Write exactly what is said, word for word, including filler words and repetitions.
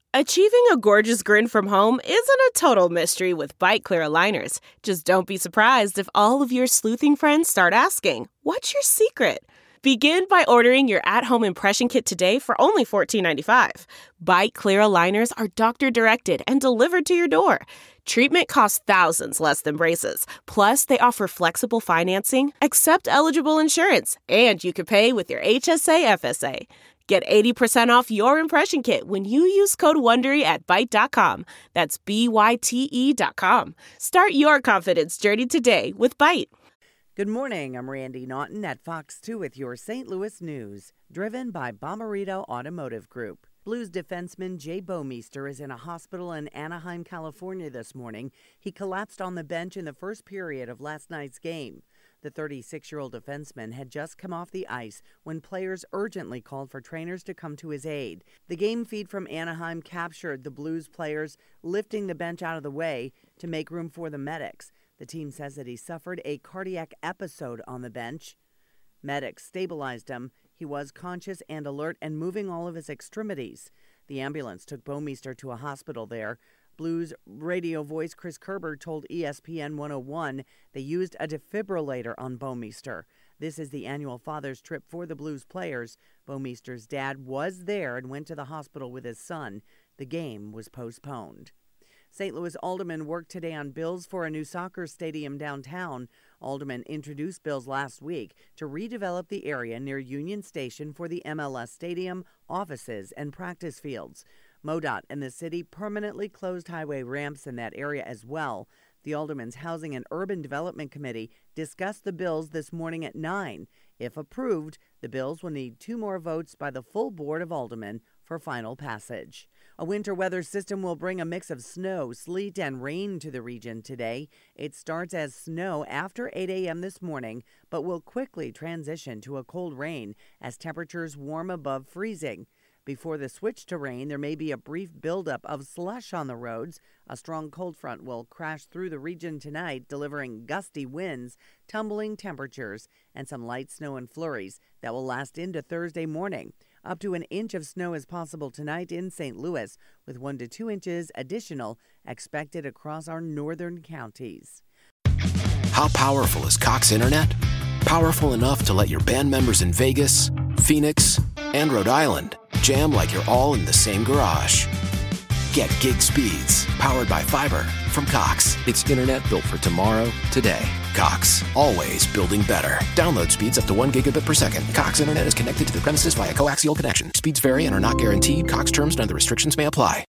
Achieving a gorgeous grin from home isn't a total mystery with Byte Clear aligners. Just don't be surprised if all of your sleuthing friends start asking, "What's your secret?" Begin by ordering your at-home impression kit today for only fourteen ninety-five. Byte Clear aligners are doctor-directed and delivered to your door. Treatment costs thousands less than braces. Plus, they offer flexible financing, accept eligible insurance, and you can pay with your H S A F S A. Get eighty percent off your impression kit when you use code WONDERY at Byte dot com. That's B Y T E dot com. Start your confidence journey today with Byte. Good morning. I'm Randy Naughton at Fox two with your Saint Louis news, driven by Bomarito Automotive Group. Blues defenseman Jay Bouwmeester is in a hospital in Anaheim, California this morning. He collapsed on the bench in the first period of last night's game. The thirty-six-year-old defenseman had just come off the ice when players urgently called for trainers to come to his aid. The game feed from Anaheim captured the Blues players lifting the bench out of the way to make room for the medics. The team says that he suffered a cardiac episode on the bench. Medics stabilized him. He was conscious and alert and moving all of his extremities. The ambulance took Bouwmeester to a hospital there. Blues radio voice Chris Kerber told E S P N one oh one they used a defibrillator on Bouwmeester. This is the annual father's trip for the Blues players. Bouwmeester's dad was there and went to the hospital with his son. The game was postponed. Saint Louis aldermen worked today on bills for a new soccer stadium downtown. Aldermen introduced bills last week to redevelop the area near Union Station for the M L S stadium, offices, and practice fields. MoDOT and the city permanently closed highway ramps in that area as well. The Aldermen's Housing and Urban Development Committee discussed the bills this morning at nine. If approved, the bills will need two more votes by the full Board of Aldermen for final passage. A winter weather system will bring a mix of snow, sleet, and rain to the region today. It starts as snow after eight a.m. this morning, but will quickly transition to a cold rain as temperatures warm above freezing. Before the switch to rain, there may be a brief buildup of slush on the roads. A strong cold front will crash through the region tonight, delivering gusty winds, tumbling temperatures, and some light snow and flurries that will last into Thursday morning. Up to an inch of snow is possible tonight in Saint Louis, with one to two inches additional expected across our northern counties. How powerful is Cox Internet? Powerful enough to let your band members in Vegas, Phoenix, and Rhode Island jam like you're all in the same garage. Get gig speeds powered by fiber from Cox. It's internet built for tomorrow, today. Cox, always building better. Download speeds up to one gigabit per second. Cox Internet is connected to the premises via coaxial connection. Speeds vary and are not guaranteed. Cox terms and other restrictions may apply.